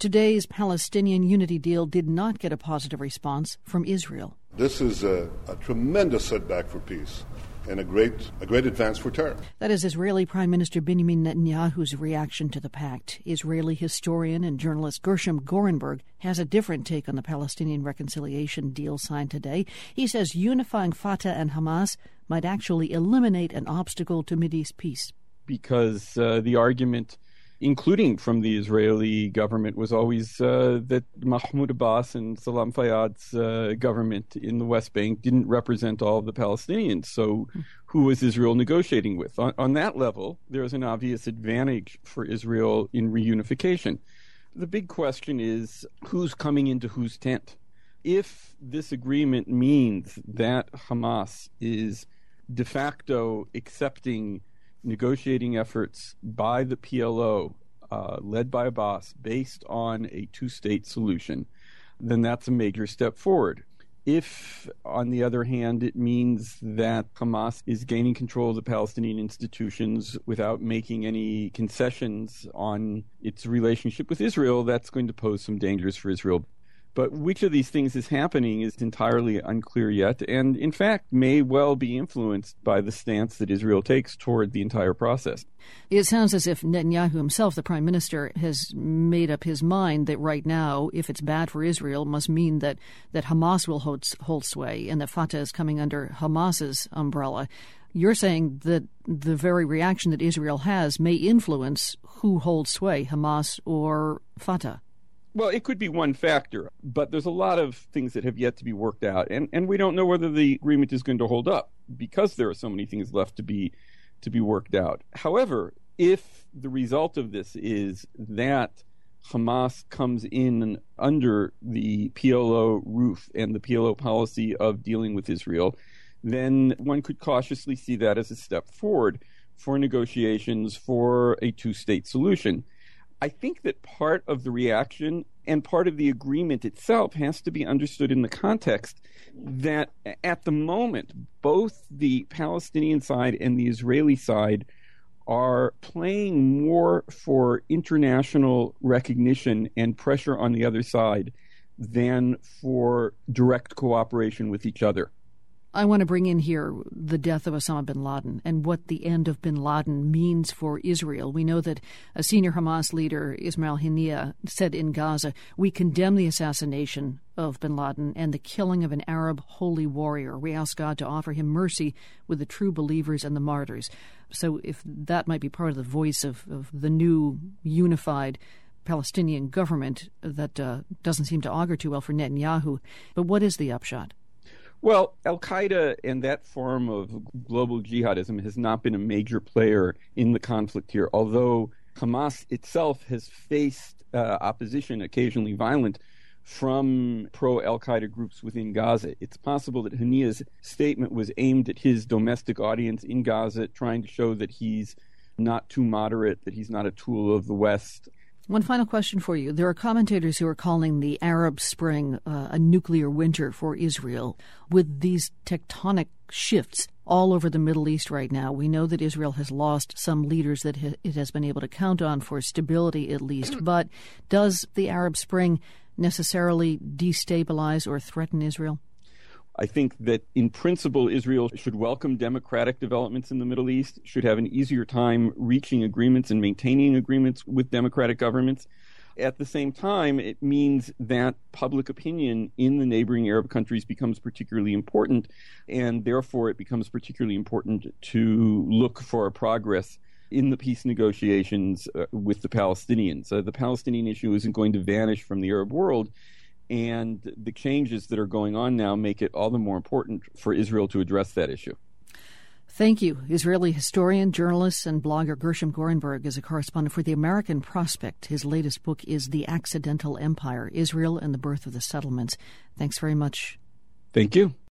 Today's Palestinian unity deal did not get a positive response from Israel. This is a tremendous setback for peace and a great advance for terror. That is Israeli Prime Minister Benjamin Netanyahu's reaction to the pact. Israeli historian and journalist Gershom Gorenberg has a different take on the Palestinian reconciliation deal signed today. He says unifying Fatah and Hamas might actually eliminate an obstacle to Mideast peace. Because the argument, including from the Israeli government, was always that Mahmoud Abbas and Salam Fayyad's government in the West Bank didn't represent all of the Palestinians. So who was Israel negotiating with? On that level, there's an obvious advantage for Israel in reunification. The big question is, who's coming into whose tent? If this agreement means that Hamas is de facto accepting negotiating efforts by the PLO, led by Abbas, based on a two-state solution, then that's a major step forward. If, on the other hand, it means that Hamas is gaining control of the Palestinian institutions without making any concessions on its relationship with Israel, that's going to pose some dangers for Israel. But which of these things is happening is entirely unclear yet, and in fact may well be influenced by the stance that Israel takes toward the entire process. It sounds as if Netanyahu himself, the prime minister, has made up his mind that right now, if it's bad for Israel, must mean that Hamas will hold sway and that Fatah is coming under Hamas's umbrella. You're saying that the very reaction that Israel has may influence who holds sway, Hamas or Fatah. Well, it could be one factor, but there's a lot of things that have yet to be worked out, and we don't know whether the agreement is going to hold up because there are so many things left to be worked out. However, if the result of this is that Hamas comes in under the PLO roof and the PLO policy of dealing with Israel, then one could cautiously see that as a step forward for negotiations for a two-state solution. I think that part of the reaction and part of the agreement itself has to be understood in the context that at the moment, both the Palestinian side and the Israeli side are playing more for international recognition and pressure on the other side than for direct cooperation with each other. I want to bring in here the death of Osama bin Laden and what the end of bin Laden means for Israel. We know that a senior Hamas leader, Ismail Haniyeh, said in Gaza, "We condemn the assassination of bin Laden and the killing of an Arab holy warrior. We ask God to offer him mercy with the true believers and the martyrs." So if that might be part of the voice of the new unified Palestinian government, that doesn't seem to augur too well for Netanyahu. But what is the upshot? Well, al-Qaeda and that form of global jihadism has not been a major player in the conflict here, although Hamas itself has faced opposition, occasionally violent, from pro-al-Qaeda groups within Gaza. It's possible that Haniyeh's statement was aimed at his domestic audience in Gaza, trying to show that he's not too moderate, that he's not a tool of the West. One final question for you. There are commentators who are calling the Arab Spring a nuclear winter for Israel. With these tectonic shifts all over the Middle East right now, we know that Israel has lost some leaders that it has been able to count on for stability at least. But does the Arab Spring necessarily destabilize or threaten Israel? I think that in principle, Israel should welcome democratic developments in the Middle East, should have an easier time reaching agreements and maintaining agreements with democratic governments. At the same time, it means that public opinion in the neighboring Arab countries becomes particularly important, and therefore it becomes particularly important to look for progress in the peace negotiations with the Palestinians. The Palestinian issue isn't going to vanish from the Arab world, and the changes that are going on now make it all the more important for Israel to address that issue. Thank you. Israeli historian, journalist, and blogger Gershom Gorenberg is a correspondent for The American Prospect. His latest book is The Accidental Empire, Israel and the Birth of the Settlements. Thanks very much. Thank you.